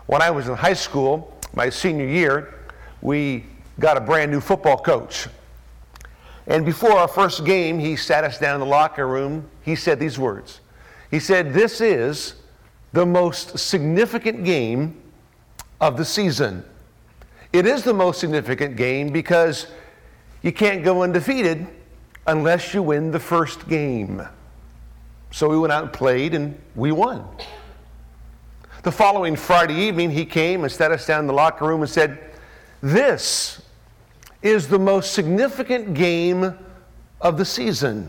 When I was in high school, my senior year, we got a brand new football coach. And before our first game, he sat us down in the locker room. He said these words. He said, "This is the most significant game of the season. It is the most significant game because you can't go undefeated unless you win the first game." So we went out and played, and we won. The following Friday evening, he came and sat us down in the locker room and said, "This is the most significant game of the season.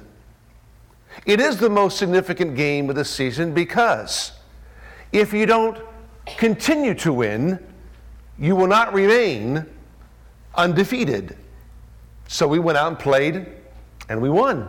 It is the most significant game of the season because if you don't continue to win, you will not remain undefeated." So we went out and played, and we won.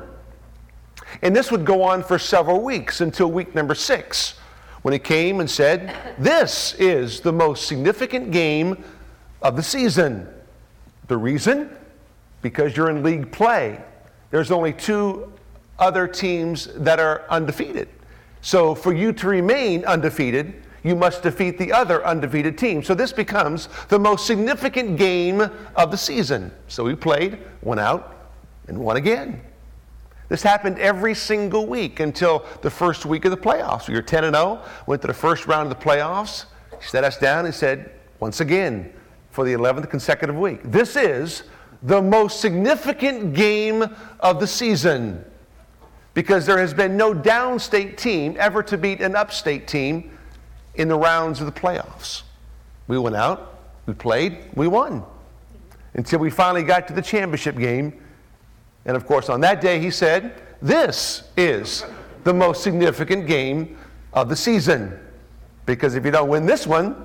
And this would go on for several weeks until week number 6, when he came and said, "This is the most significant game of the season." The reason? Because you're in league play. There's only 2 other teams that are undefeated. So for you to remain undefeated, you must defeat the other undefeated team. So this becomes the most significant game of the season. So we played, went out, and won again. This happened every single week until the first week of the playoffs. We were 10-0, went to the first round of the playoffs. He sat us down and said, once again, for the 11th consecutive week, "This is the most significant game of the season because there has been no downstate team ever to beat an upstate team in the rounds of the playoffs." We went out, we played, we won until we finally got to the championship game. And of course, on that day, he said, "This is the most significant game of the season because if you don't win this one,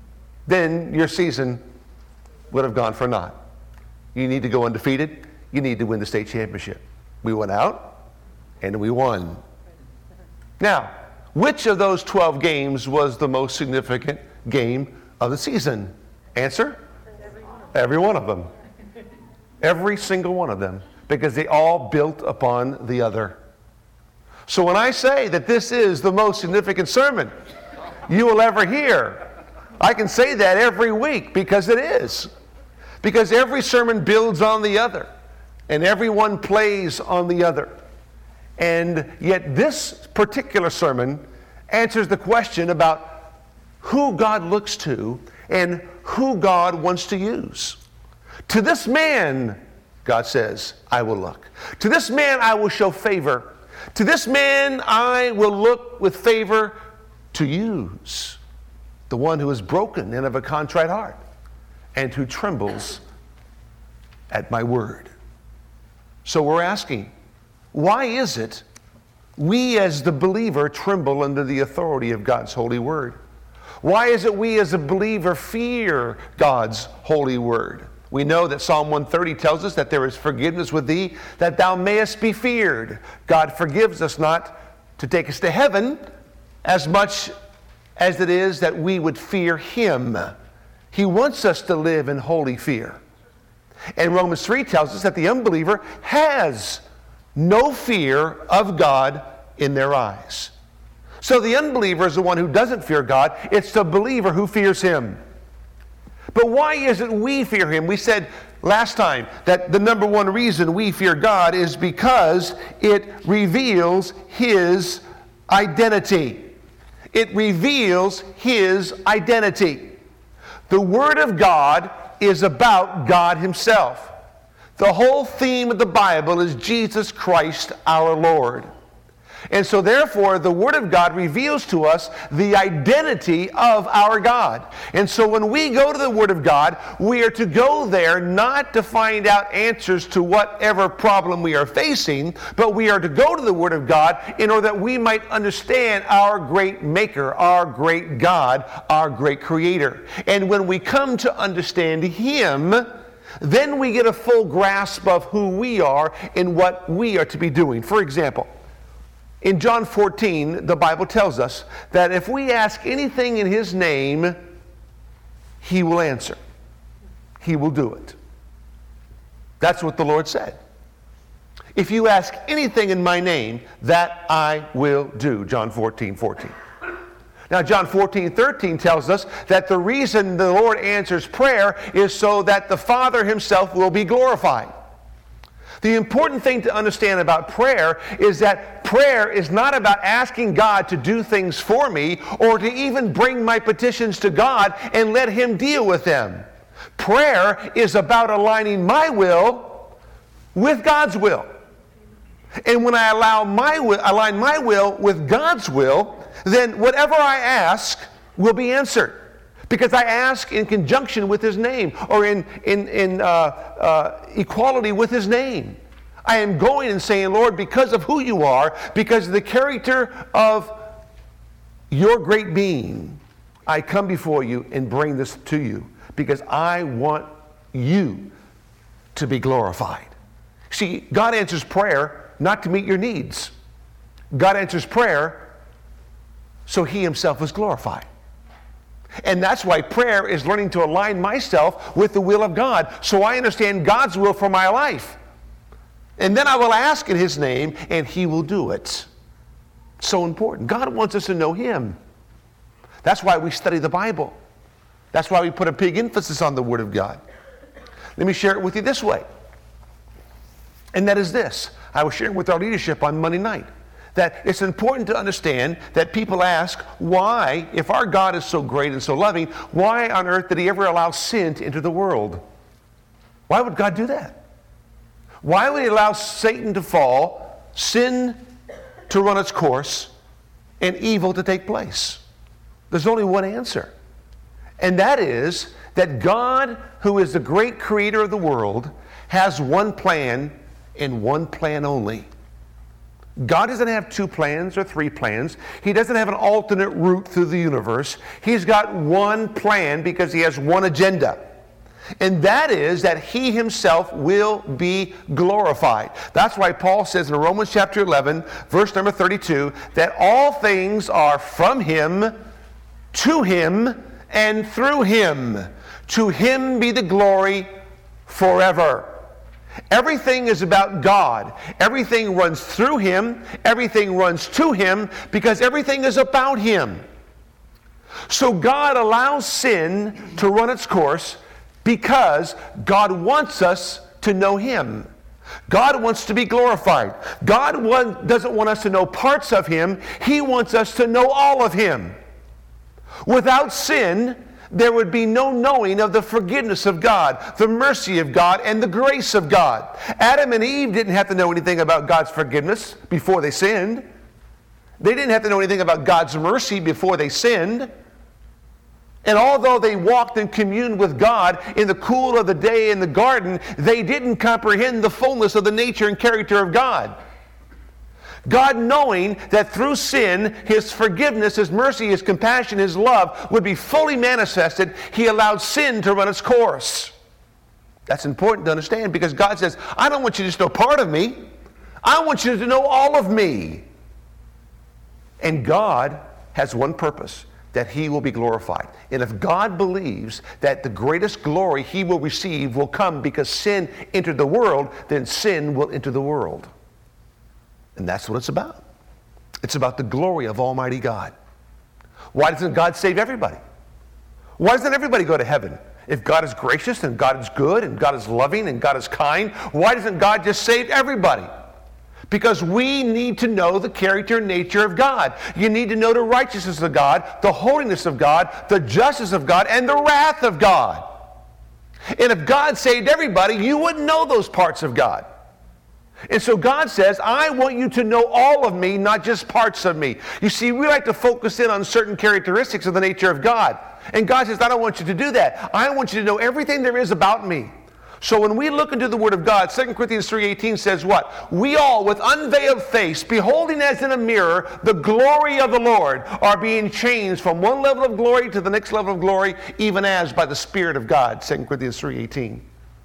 then your season would have gone for naught. You need to go undefeated. You need to win the state championship." We went out and we won. Now, which of those 12 games was the most significant game of the season? Answer? Every one of them. Every single one of them. Because they all built upon the other. So when I say that this is the most significant sermon you will ever hear, I can say that every week because it is. Because every sermon builds on the other, and every one plays on the other. And yet this particular sermon answers the question about who God looks to and who God wants to use. To this man, God says, I will look. To this man I will show favor. To this man I will look with favor to use. The one who is broken and of a contrite heart, and who trembles at my word. So we're asking, why is it we as the believer tremble under the authority of God's holy word? Why is it we as a believer fear God's holy word? We know that Psalm 130 tells us that there is forgiveness with thee, that thou mayest be feared. God forgives us not to take us to heaven as much as it is that we would fear him. He wants us to live in holy fear. And Romans 3 tells us that the unbeliever has no fear of God in their eyes. So the unbeliever is the one who doesn't fear God. It's the believer who fears him. But why is it we fear him? We said last time that the number one reason we fear God is because it reveals his identity. It reveals his identity. The Word of God is about God himself. The whole theme of the Bible is Jesus Christ our Lord. And so therefore, the Word of God reveals to us the identity of our God. And so when we go to the Word of God, we are to go there not to find out answers to whatever problem we are facing, but we are to go to the Word of God in order that we might understand our great Maker, our great God, our great Creator. And when we come to understand Him, then we get a full grasp of who we are and what we are to be doing. For example, in John 14, the Bible tells us that if we ask anything in His name, He will answer. He will do it. That's what the Lord said. If you ask anything in my name, that I will do. John 14:14. Now, John 14:13 tells us that the reason the Lord answers prayer is so that the Father himself will be glorified. The important thing to understand about prayer is that prayer is not about asking God to do things for me or to even bring my petitions to God and let him deal with them. Prayer is about aligning my will with God's will. And when I align my will with God's will, then whatever I ask will be answered. Because I ask in conjunction with his name, or in equality with his name. I am going and saying, Lord, because of who you are, because of the character of your great being, I come before you and bring this to you. Because I want you to be glorified. See, God answers prayer not to meet your needs. God answers prayer so he himself is glorified. And that's why prayer is learning to align myself with the will of God, so I understand God's will for my life. And then I will ask in his name, and he will do it. So important. God wants us to know him. That's why we study the Bible. That's why we put a big emphasis on the Word of God. Let me share it with you this way. And that is this. I was sharing with our leadership on Monday night that it's important to understand that people ask, why, if our God is so great and so loving, why on earth did he ever allow sin to enter the world? Why would God do that? Why would he allow Satan to fall, sin to run its course, and evil to take place? There's only one answer. And that is that God, who is the great creator of the world, has one plan and one plan only. God doesn't have two plans or three plans. He doesn't have an alternate route through the universe. He's got one plan because he has one agenda. And that is that he himself will be glorified. That's why Paul says in Romans chapter 11, verse number 32, that all things are from him, to him, and through him. To him be the glory forever. Everything is about God. Everything runs through him. Everything runs to him because everything is about him. So God allows sin to run its course because God wants us to know him. God wants to be glorified. God doesn't want us to know parts of him. He wants us to know all of him. Without sin, there would be no knowing of the forgiveness of God, the mercy of God, and the grace of God. Adam and Eve didn't have to know anything about God's forgiveness before they sinned. They didn't have to know anything about God's mercy before they sinned. And although they walked and communed with God in the cool of the day in the garden, they didn't comprehend the fullness of the nature and character of God. God, knowing that through sin, his forgiveness, his mercy, his compassion, his love would be fully manifested, he allowed sin to run its course. That's important to understand because God says, I don't want you to just know part of me. I want you to know all of me. And God has one purpose, that he will be glorified. And if God believes that the greatest glory he will receive will come because sin entered the world, then sin will enter the world. And that's what it's about. It's about the glory of Almighty God. Why doesn't God save everybody? Why doesn't everybody go to heaven? If God is gracious and God is good and God is loving and God is kind, why doesn't God just save everybody? Because we need to know the character and nature of God. You need to know the righteousness of God, the holiness of God, the justice of God, and the wrath of God. And if God saved everybody, you wouldn't know those parts of God. And so God says, I want you to know all of me, not just parts of me. You see, we like to focus in on certain characteristics of the nature of God. And God says, I don't want you to do that. I want you to know everything there is about me. So when we look into the Word of God, 2 Corinthians 3:18 says what? We all, with unveiled face, beholding as in a mirror the glory of the Lord, are being changed from one level of glory to the next level of glory, even as by the Spirit of God, 2 Corinthians 3:18.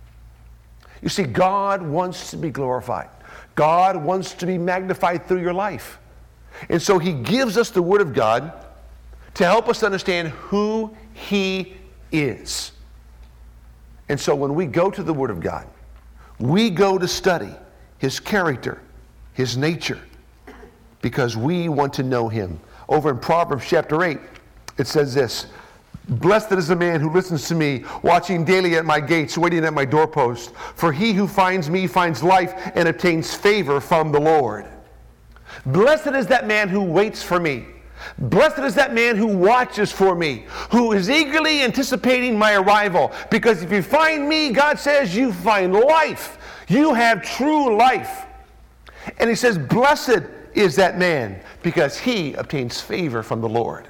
You see, God wants to be glorified. God wants to be magnified through your life. And so he gives us the Word of God to help us understand who he is. And so when we go to the Word of God, we go to study his character, his nature, because we want to know him. Over in Proverbs chapter 8, It says this, blessed is the man who listens to me, watching daily at my gates, waiting at my doorpost. For he who finds me finds life and obtains favor from the Lord. Blessed is that man who waits for me. Blessed is that man who watches for me, who is eagerly anticipating my arrival. Because if you find me, God says, you find life. You have true life. And he says, blessed is that man, because he obtains favor from the Lord.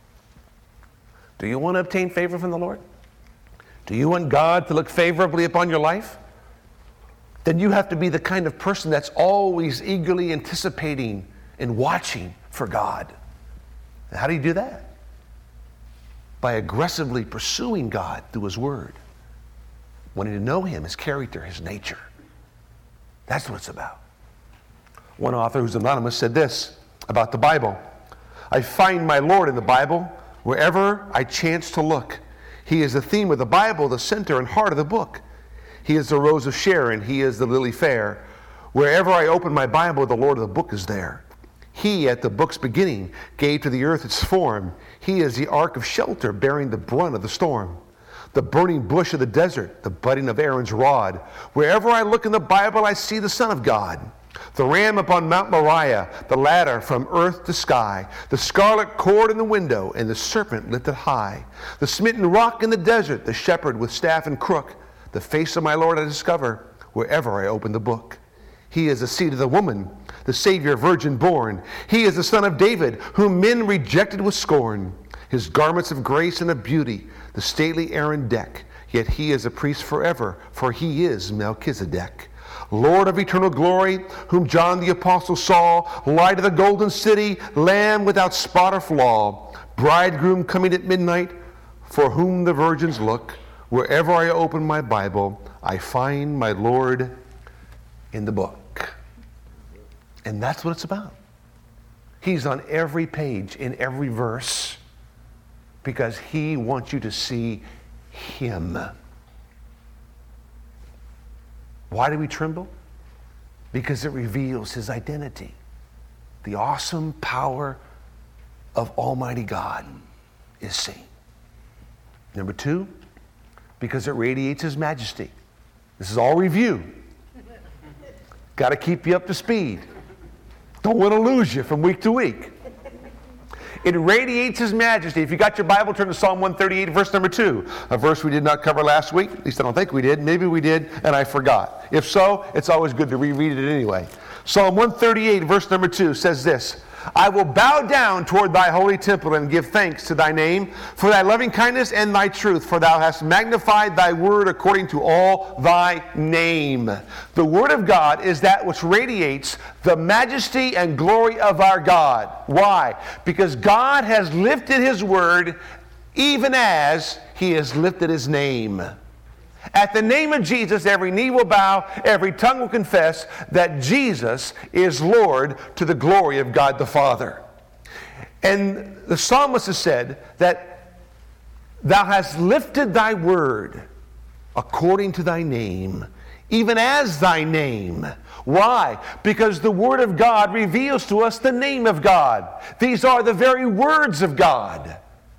Do you want to obtain favor from the Lord? Do you want God to look favorably upon your life? Then you have to be the kind of person that's always eagerly anticipating and watching for God. And how do you do that? By aggressively pursuing God through His Word. Wanting to know Him, His character, His nature. That's what it's about. One author who's anonymous said this about the Bible. I find my Lord in the Bible wherever I chance to look. He is the theme of the Bible, the center and heart of the book. He is the rose of Sharon. He is the lily fair. Wherever I open my Bible, the Lord of the book is there. He, at the book's beginning, gave to the earth its form. He is the ark of shelter, bearing the brunt of the storm. The burning bush of the desert, the budding of Aaron's rod. Wherever I look in the Bible, I see the Son of God. The ram upon Mount Moriah, the ladder from earth to sky, the scarlet cord in the window, and the serpent lifted high. The smitten rock in the desert, the shepherd with staff and crook. The face of my Lord I discover wherever I open the book. He is the seed of the woman, the Savior virgin born. He is the Son of David, whom men rejected with scorn. His garments of grace and of beauty, the stately Aaron deck. Yet he is a priest forever, for he is Melchizedek. Lord of eternal glory, whom John the Apostle saw, light of the golden city, lamb without spot or flaw, bridegroom coming at midnight, for whom the virgins look. Wherever I open my Bible, I find my Lord in the book. And that's what it's about. He's on every page, in every verse, because He wants you to see Him. Why do we tremble? Because it reveals His identity. The awesome power of Almighty God is seen. Number two, because it radiates His majesty. This is all review. Got to keep you up to speed. Don't want to lose you from week to week. It radiates His majesty. If you got your Bible, turn to Psalm 138, verse number 2. A verse we did not cover last week. At least I don't think we did. Maybe we did, and I forgot. If so, it's always good to reread it anyway. Psalm 138, verse number 2 says this, I will bow down toward thy holy temple and give thanks to thy name for thy loving kindness and thy truth, for thou hast magnified thy word according to all thy name. The word of God is that which radiates the majesty and glory of our God. Why? Because God has lifted His word even as He has lifted His name. At the name of Jesus, every knee will bow, every tongue will confess that Jesus is Lord to the glory of God the Father. And the psalmist has said that thou hast lifted thy word according to thy name, even as thy name. Why? Because the word of God reveals to us the name of God. These are the very words of God.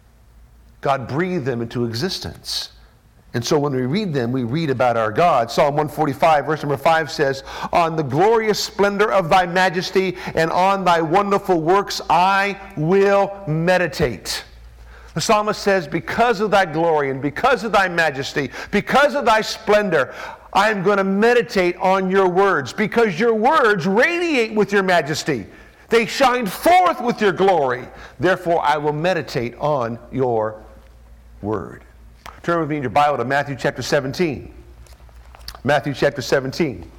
God breathed them into existence. And so when we read them, we read about our God. Psalm 145, verse number 5 says, on the glorious splendor of thy majesty and on thy wonderful works I will meditate. The psalmist says, because of thy glory and because of thy majesty, because of thy splendor, I am going to meditate on your words, because your words radiate with your majesty. They shine forth with your glory. Therefore, I will meditate on your word. Turn with me in your Bible to Matthew chapter 17. Matthew chapter 17.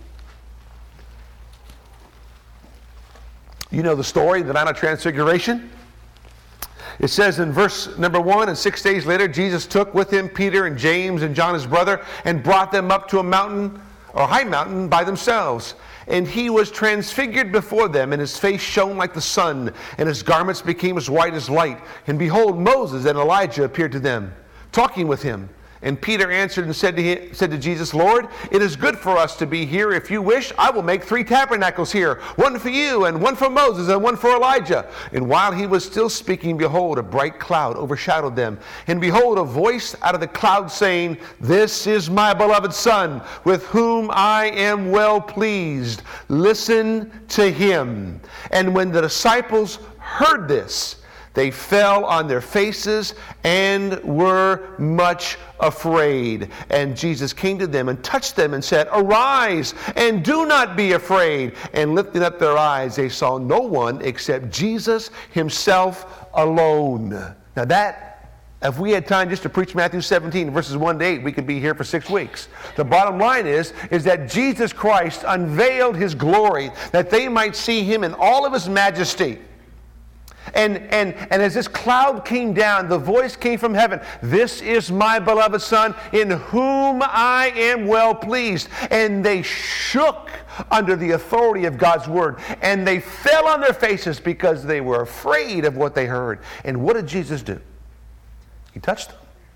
You know the story, the Mount of Transfiguration. It says in verse number 1, and 6 days later, Jesus took with him Peter and James and John his brother and brought them up to a mountain, or high mountain, by themselves. And he was transfigured before them, and his face shone like the sun, and his garments became as white as light. And behold, Moses and Elijah appeared to them, talking with him. And Peter answered and said to Jesus, Lord, it is good for us to be here. If you wish, I will make 3 tabernacles here, one for you, and one for Moses, and one for Elijah. And while he was still speaking, behold, a bright cloud overshadowed them. And behold, a voice out of the cloud saying, This is my beloved Son, with whom I am well pleased. Listen to him. And when the disciples heard this, they fell on their faces and were much afraid. And Jesus came to them and touched them and said, Arise and do not be afraid. And lifting up their eyes, they saw no one except Jesus himself alone. Now that, if we had time just to preach Matthew 17, verses 1 to 8, we could be here for 6 weeks. The bottom line is that Jesus Christ unveiled his glory, that they might see him in all of his majesty. And as this cloud came down, the voice came from heaven, This is my beloved Son, in whom I am well pleased. And they shook under the authority of God's word, and they fell on their faces because they were afraid of what they heard. And what did Jesus do? He touched them.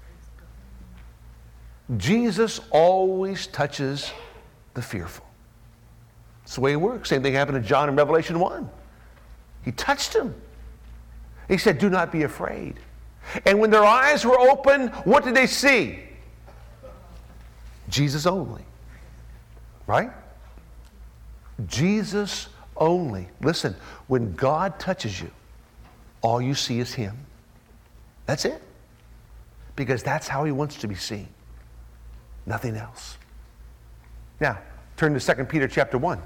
Jesus always touches the fearful. That's the way it works. Same thing happened to John in Revelation 1. He touched him. He said, Do not be afraid. And when their eyes were open, what did they see? Jesus only. Right? Jesus only. Listen, when God touches you, all you see is him. That's it. Because that's how he wants to be seen. Nothing else. Now, turn to 2 Peter chapter 1.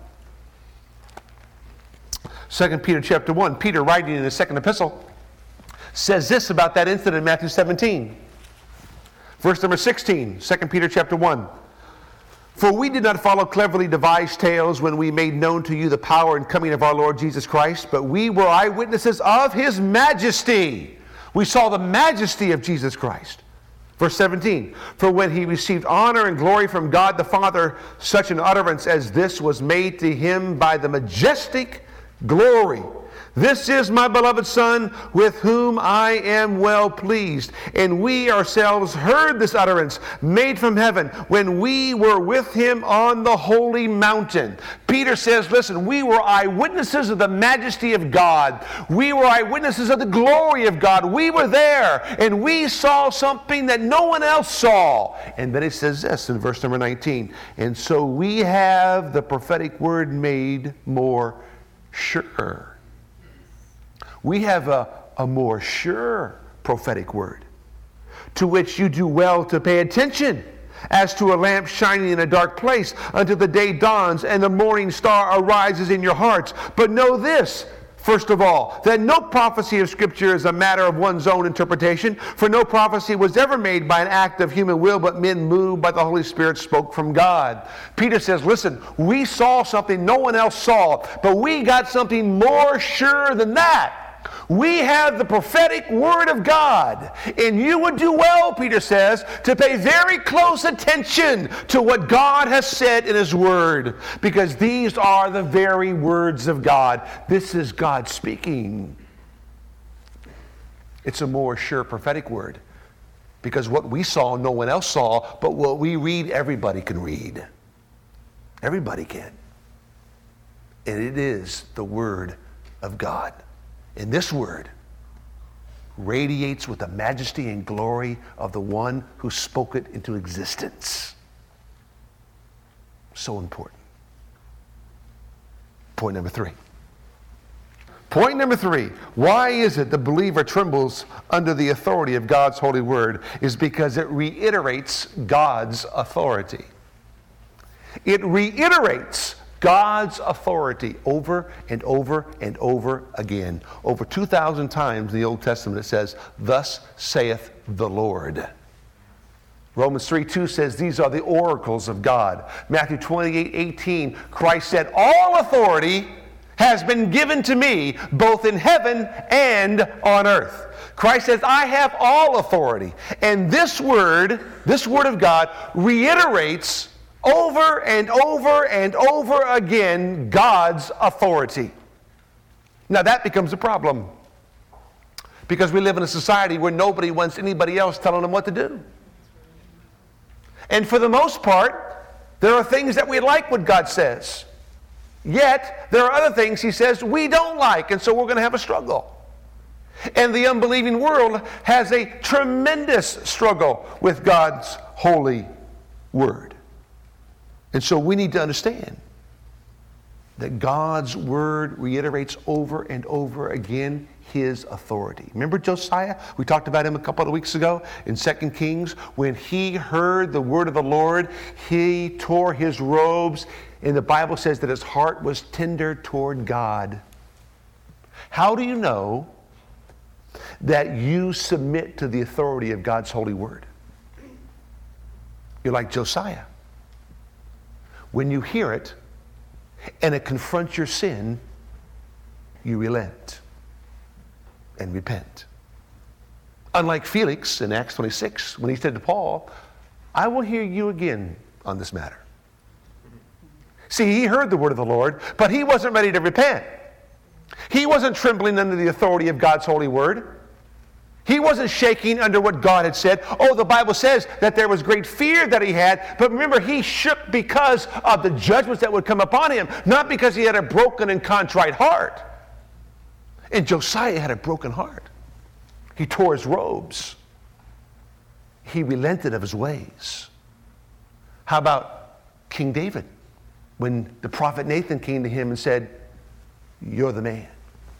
2 Peter chapter 1, Peter writing in his second epistle, says this about that incident in Matthew 17. Verse number 16, 2 Peter chapter 1. For we did not follow cleverly devised tales when we made known to you the power and coming of our Lord Jesus Christ, but we were eyewitnesses of his majesty. We saw the majesty of Jesus Christ. Verse 17, for when he received honor and glory from God the Father, such an utterance as this was made to him by the majestic glory. This is my beloved Son, with whom I am well pleased. And we ourselves heard this utterance made from heaven when we were with him on the holy mountain. Peter says, listen, we were eyewitnesses of the majesty of God. We were eyewitnesses of the glory of God. We were there, and we saw something that no one else saw. And then it says this in verse number 19, and so we have the prophetic word made more sure. We have a more sure prophetic word, to which you do well to pay attention, as to a lamp shining in a dark place until the day dawns and the morning star arises in your hearts. But know this, first of all, that no prophecy of Scripture is a matter of one's own interpretation, for no prophecy was ever made by an act of human will, but men moved by the Holy Spirit spoke from God. Peter says, listen, we saw something no one else saw, but we got something more sure than that. We have the prophetic word of God, and you would do well, Peter says, to pay very close attention to what God has said in his word, because these are the very words of God. This is God speaking. It's a more sure prophetic word, because what we saw, no one else saw, but what we read, everybody can read. Everybody can. And it is the word of God. And this word radiates with the majesty and glory of the one who spoke it into existence. So important. Point number 3. Point number 3. Why is it the believer trembles under the authority of God's holy word? Is because it reiterates God's authority. It reiterates God's authority over and over and over again. Over 2,000 times in the Old Testament it says, thus saith the Lord. Romans 3:2 says these are the oracles of God. Matthew 28:18, Christ said, all authority has been given to me, both in heaven and on earth. Christ says, I have all authority. And this word of God, reiterates over and over and over again God's authority. Now that becomes a problem, because we live in a society where nobody wants anybody else telling them what to do. And for the most part, there are things that we like what God says. Yet, there are other things he says we don't like, and so we're going to have a struggle. And the unbelieving world has a tremendous struggle with God's holy word. And so we need to understand that God's word reiterates over and over again his authority. Remember Josiah? We talked about him a couple of weeks ago in 2 Kings. When he heard the word of the Lord, he tore his robes, and the Bible says that his heart was tender toward God. How do you know that you submit to the authority of God's holy word? You're like Josiah. When you hear it and it confronts your sin, you relent and repent. Unlike Felix in Acts 26, when he said to Paul, I will hear you again on this matter. See, he heard the word of the Lord, but he wasn't ready to repent. He wasn't trembling under the authority of God's holy word. He wasn't shaking under what God had said. Oh, the Bible says that there was great fear that he had, but remember, he shook because of the judgments that would come upon him, not because he had a broken and contrite heart. And Josiah had a broken heart. He tore his robes. He relented of his ways. How about King David? When the prophet Nathan came to him and said, you're the man.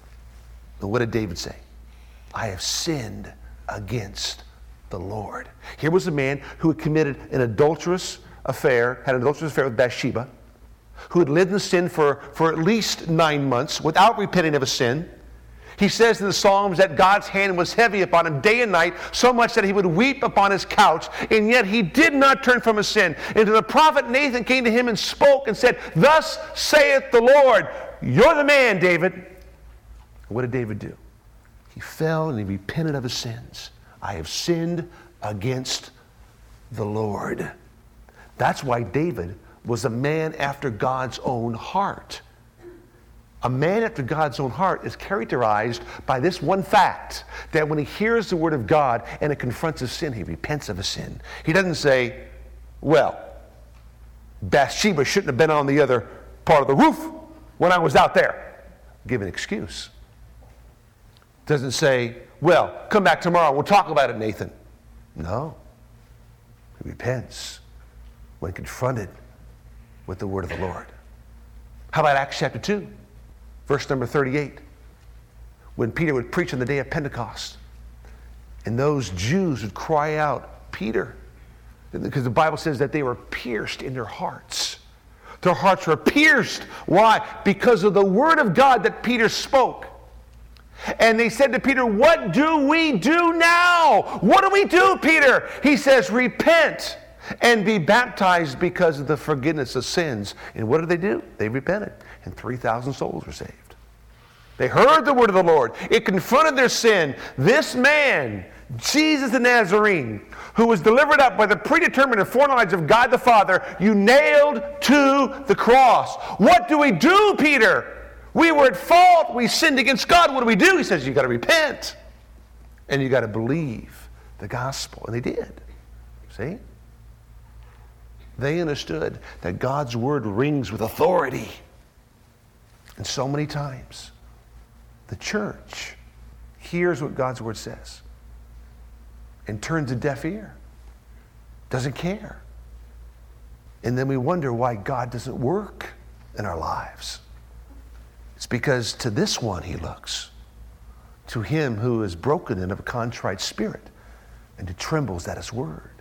And what did David say? I have sinned against the Lord. Here was a man who had committed an adulterous affair, had an adulterous affair with Bathsheba, who had lived in sin for at least 9 months without repenting of his sin. He says in the Psalms that God's hand was heavy upon him day and night, so much that he would weep upon his couch, and yet he did not turn from his sin. And the prophet Nathan came to him and spoke and said, thus saith the Lord, you're the man, David. What did David do? He fell and he repented of his sins. I have sinned against the Lord. That's why David was a man after God's own heart. A man after God's own heart is characterized by this one fact, that when he hears the word of God and it confronts his sin, he repents of his sin. He doesn't say, well, Bathsheba shouldn't have been on the other part of the roof when I was out there. Give an excuse. Doesn't say, well, come back tomorrow, we'll talk about it, Nathan. No. He repents when confronted with the word of the Lord. How about Acts chapter 2, verse number 38? When Peter would preach on the day of Pentecost, and those Jews would cry out, Peter, because the Bible says that they were pierced in their hearts. Their hearts were pierced. Why? Because of the word of God that Peter spoke. And they said to Peter, what do we do now? What do we do, Peter? He says, repent and be baptized because of the forgiveness of sins. And what did they do? They repented, and 3,000 souls were saved. They heard the word of the Lord. It confronted their sin. This man, Jesus the Nazarene, who was delivered up by the predetermined and foreknowledge of God the Father, you nailed to the cross. What do we do, Peter? We were at fault. We sinned against God. What do? He says, you got to repent. And you got to believe the gospel. And they did. See? They understood that God's word rings with authority. And so many times, the church hears what God's word says and turns a deaf ear. Doesn't care. And then we wonder why God doesn't work in our lives. It's because to this one he looks, to him who is broken and of a contrite spirit, and who trembles at his word.